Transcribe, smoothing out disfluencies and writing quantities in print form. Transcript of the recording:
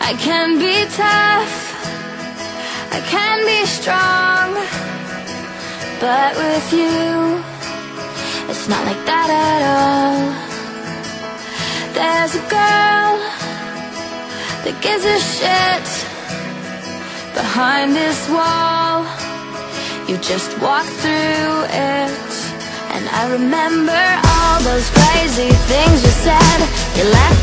I can be tough, I can be strong, but with you, it's not like that at all. There's a girl that gives a shit behind this wall. You just walk through it, and I remember all those crazy things you said. You laughed